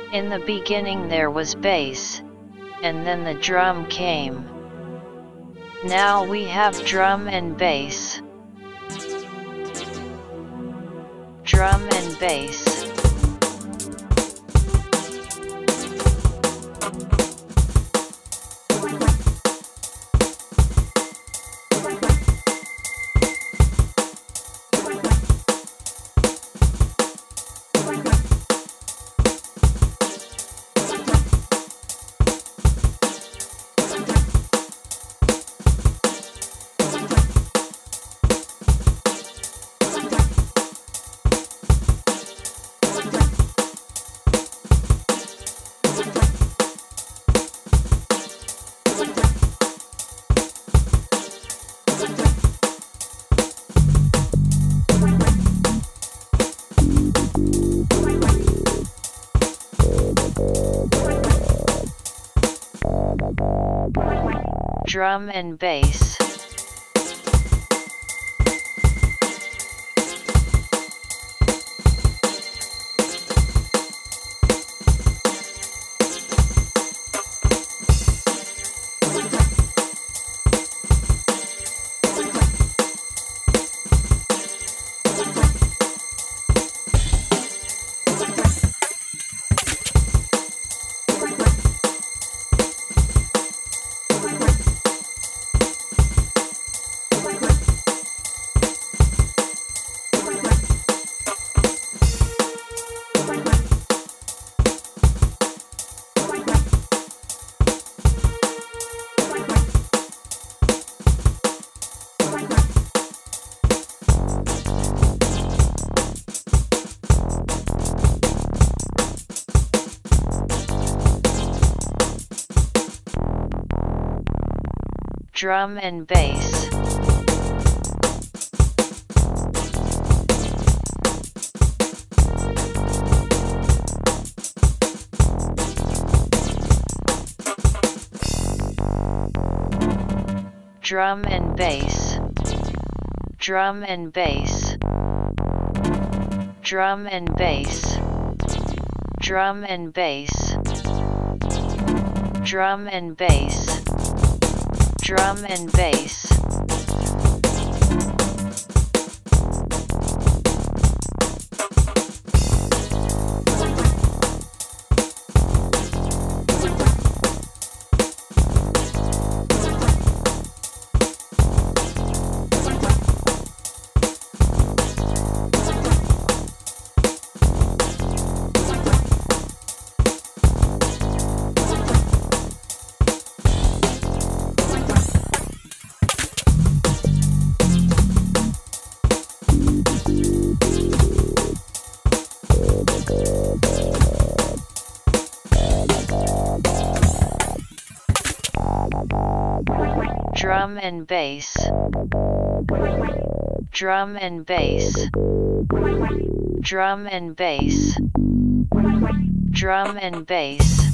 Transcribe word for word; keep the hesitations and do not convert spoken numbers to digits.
In the beginning there was bass, and then the drum came. Now we have drum and bass. Drum and bass. Drum and bass. Drum and bass. Drum and bass. Drum and bass. Drum and bass. Drum and bass. Drum and bass. Drum and bass. Drum and bass. Drum and bass. Drum and bass. Drum and bass.